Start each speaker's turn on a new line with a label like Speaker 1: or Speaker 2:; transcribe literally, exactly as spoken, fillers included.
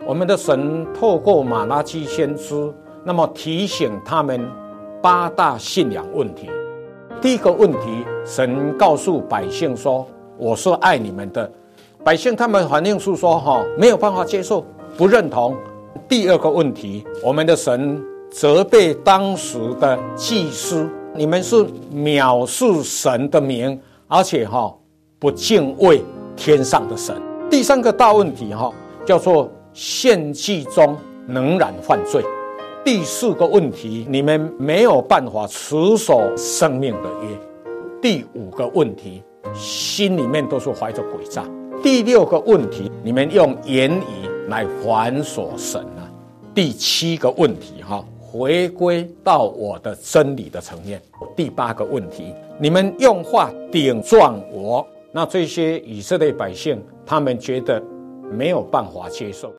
Speaker 1: 我们的神透过马拉基先知，那么提醒他们八大信仰问题。第一个问题，神告诉百姓说：“我是爱你们的。”百姓他们反应是说：“哈，没有办法接受，不认同。”第二个问题，我们的神责备当时的祭司，你们是藐视神的名，而且哈不敬畏天上的神。第三个大问题哈，叫做献祭中仍然犯罪。第四个问题，你们没有办法持守生命的约。第五个问题，心里面都是怀着诡诈。第六个问题，你们用言语来反锁神啊。第七个问题哈，回归到我的真理的层面。第八个问题，你们用话顶撞我。那这些以色列百姓，他们觉得没有办法接受。